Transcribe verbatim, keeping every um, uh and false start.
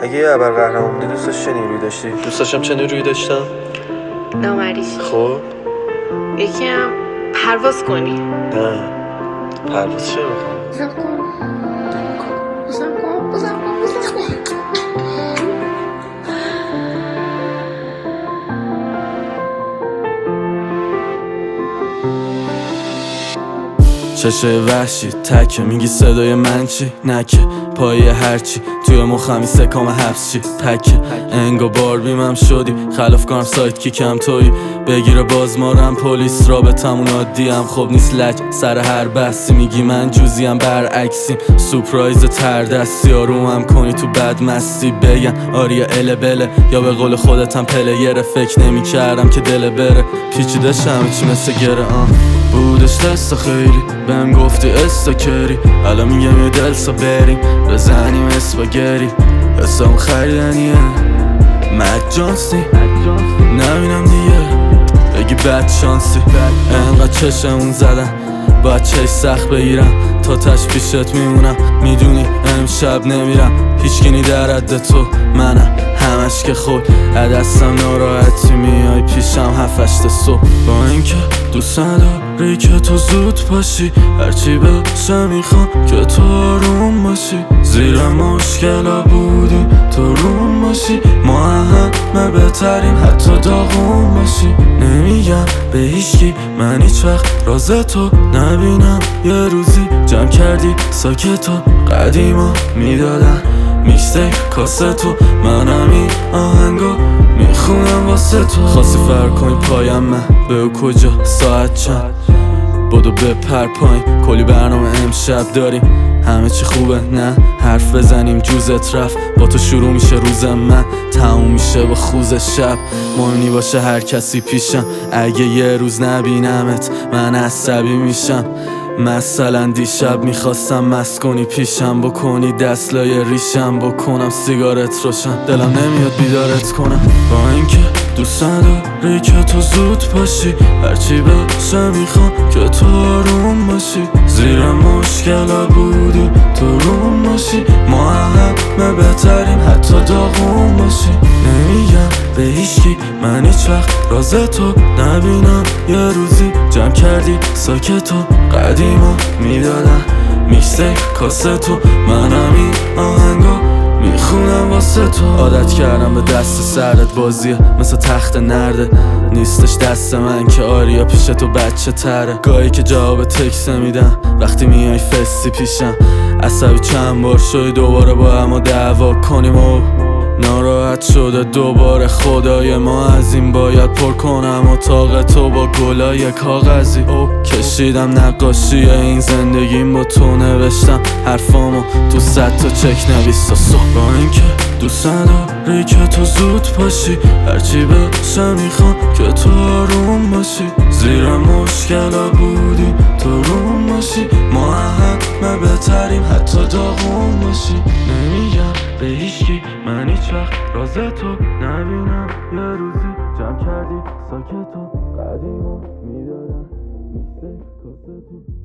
اگه یه ابرقهرمان بودی دوستش چه نیرویی داشتی؟ دوست داشتم چه نیرویی داشتم؟ نامریش. خب یکی هم پرواز کنی. نه پرواز چه بخوام؟ بزن کن بزن کن بزن کن بزن کن. چشه وحشی تکه میگی صدای من چی؟ نکه پایه هرچی توی مخمی سکام حبس چی؟ پکه انگا باربیمم شدی خلاف کنم سایت کی کم توی بگیره باز مارم پلیس رابطمون عادیم خب نیست لج سر هر بحثی میگی من جوزیم برعکسیم سورپرایز تردستی آرومم کنی تو بد مستی بگن آریا ال بله یا به قول خودتم پلیره فکر نمی کردم که دل بره پیچیده شمه چی مثل گره آن بودش دست خیلی بهم گفتی استاکری الان میگم یه دلسا بریم بزنیم اسپاگری حسام خریدنیه مجانسی نبینم دیگه بگی بد شانسی انقدر چشمون زدن باید چش سخت بگیرم تا تش پیشت میمونم میدونی امشب نمیرم هیچگینی در حد تو منم همش که خود دستم ناراحتی میای پیشم هفتشت صبح با اینکه دوست نداری که تو زود پاشی هرچی بشه میخوام که تو آروم باشی زیر مشکلا بودیم تو روم باشی ما همه بهترین حتی داغون باشی نمیگم به هیچکی من هیچ وقت راز تو نبینم یه روزی جمع کردی ساکتو قدیما میدادن میکستیپ کاستو منم این آهنگو میخونم واسه تو خواستی فرق کنی پایم من به کجا ساعت چند بدو بپر پایین کلی برنامه امشب داریم همه چی خوبه نه حرف بزنیم جوزت رفت با تو شروع میشه روز من تموم میشه با خوز شب مهمی باشه هر کسی پیشم اگه یه روز نبینمت من عصبی میشم مثلا دیشب میخواستم مست کنی پیشم بکنی دستلای ریشم بکنم سیگارت روشن دلم نمیاد بیدارت کنم با اینکه دوست نداری که تو زود پاشی هرچی بشه میخوام که تو آروم باشی زیر مشکلا بودیم تو روم باشی ما همه بهترین حتی داغون باشی نمیگم به هیچکی من هیچ وقت راز تو نبینم یه روزی جمع کردی ساکتو قدیما میدادن میکستیپ کاستو منم این آهنگو میخونم واسه تو عادت کردم به دست سرت بازیه مثل تخت نرده نیستش دست من که آریا پیش تو بچه تره گاهی که جواب تکس نمیدم وقتی میای فستی پیشم عصبی چند بار شدی دوباره با اما دعوا کنیم و ناراحت شده دوباره خدای ما از این باید پر کنم اتاق تو با گلای کاغذی او کشیدم نقاشی این زندگیم با تو نوشتم حرفامو تو صد تا چک نویس و صبح با اینکه دوست نداری که تو زود پاشی هرچی بشه میخوام که تو آروم باشی زیر مشکلا بودیم تو روم باشی ما همه بهتریم حتی داغون باشی نمیگم به هیچکی من هیچ وقت راز تو نبینم یه روزی جمع کردی ساکتو قدیمو میدادم میکستیپ کاستو